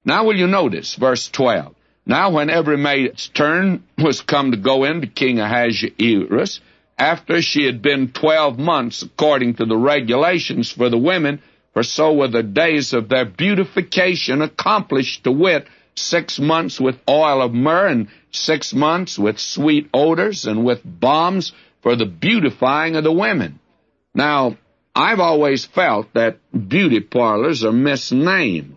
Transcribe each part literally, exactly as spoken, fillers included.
Now will you notice, verse twelve. Now when every maid's turn was come to go in to King Ahasuerus, after she had been twelve months according to the regulations for the women, for so were the days of their beautification accomplished, to wit, six months with oil of myrrh, and six months with sweet odors, and with balms for the beautifying of the women. Now, I've always felt that beauty parlors are misnamed.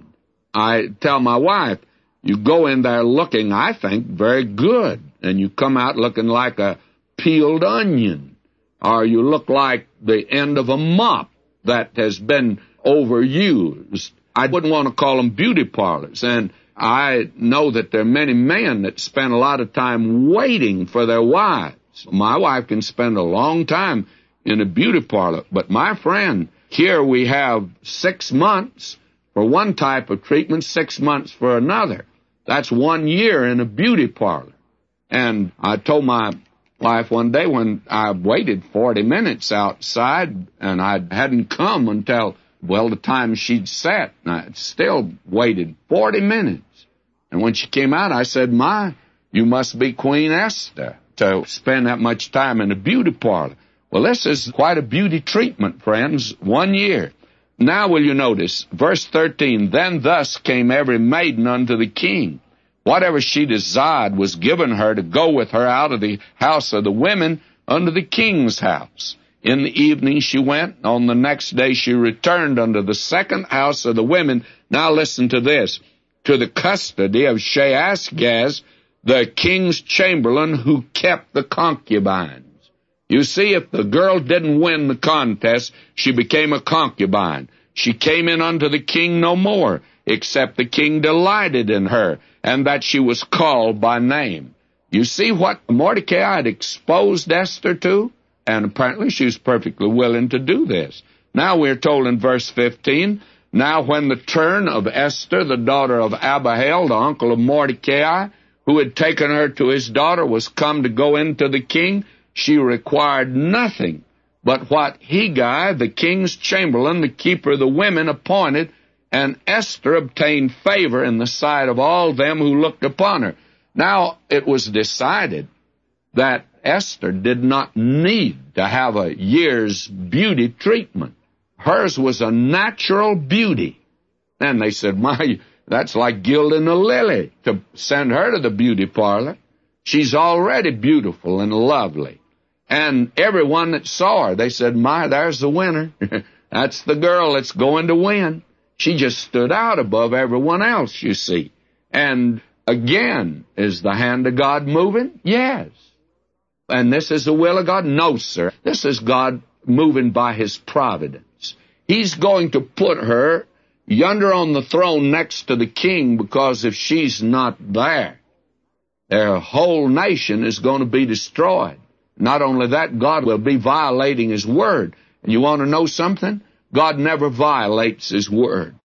I tell my wife, you go in there looking, I think, very good, and you come out looking like a peeled onion, or you look like the end of a mop that has been overused. I wouldn't want to call them beauty parlors, and I know that there are many men that spend a lot of time waiting for their wives. My wife can spend a long time in a beauty parlor, but my friend, here we have six months for one type of treatment, six months for another. That's one year in a beauty parlor. And I told my wife one day when I waited forty minutes outside, and I hadn't come until, well, the time she'd set, and I still waited forty minutes. And when she came out, I said, "My, you must be Queen Esther to spend that much time in a beauty parlor." Well, this is quite a beauty treatment, friends, one year. Now will you notice, verse thirteen, Then thus came every maiden unto the king. Whatever she desired was given her to go with her out of the house of the women unto the king's house. In the evening she went. On the next day she returned unto the second house of the women. Now listen to this. To the custody of Shaashgaz, the king's chamberlain, who kept the concubines. You see, if the girl didn't win the contest, she became a concubine. She came in unto the king no more, except the king delighted in her, and that she was called by name. You see what Mordecai had exposed Esther to? And apparently she was perfectly willing to do this. Now we're told in verse fifteen, Now when the turn of Esther, the daughter of Abihail, the uncle of Mordecai, who had taken her to his daughter, was come to go into the king, she required nothing but what Hegai, the king's chamberlain, the keeper of the women, appointed, and Esther obtained favor in the sight of all them who looked upon her. Now it was decided that Esther did not need to have a year's beauty treatment. Hers was a natural beauty. And they said, my, that's like gilding a lily to send her to the beauty parlor. She's already beautiful and lovely. And everyone that saw her, they said, my, there's the winner. That's the girl that's going to win. She just stood out above everyone else, you see. And again, is the hand of God moving? Yes. And this is the will of God? No, sir. This is God moving by his providence. He's going to put her yonder on the throne next to the king, because if she's not there, their whole nation is going to be destroyed. Not only that, God will be violating his word. And you want to know something? God never violates his word.